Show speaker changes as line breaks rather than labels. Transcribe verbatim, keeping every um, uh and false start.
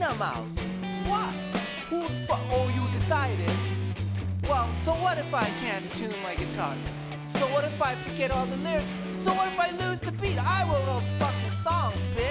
them out.
What?
Who's fu- oh, you decided? Well, so what if I can't tune my guitar? So what if I forget all the lyrics? So what if I lose the beat? I will know fucking songs, bitch.